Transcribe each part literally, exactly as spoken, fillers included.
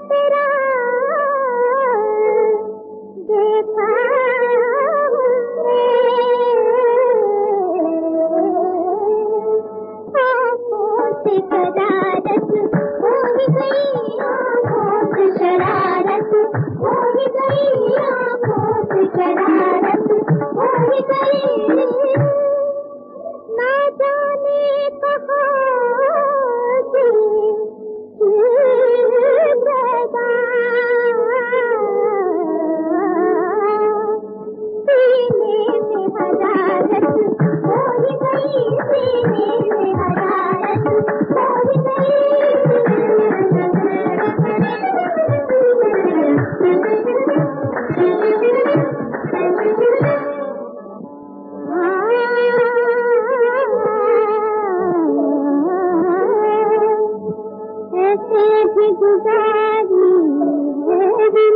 तेरा देखा आँखों से शरारत हो ही गई, आँखों से शरारत हो ही गई, आँखों से शरारत हो ही गई। ना जाने कहाँ से पैदा सीने में हरारत हो ही गई, सीने में हरारत हो ही गई। ऐसे भी गुजारी है दिन,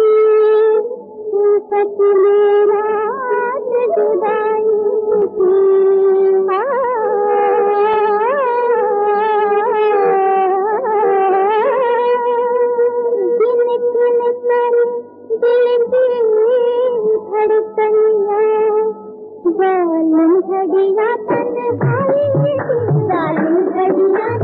सच में रात जुदाई की। जिन जिन पर दिल की धड़कनियाँ, जालिम घड़ियाँ तन्हाई की, जालिम घड़ियाँ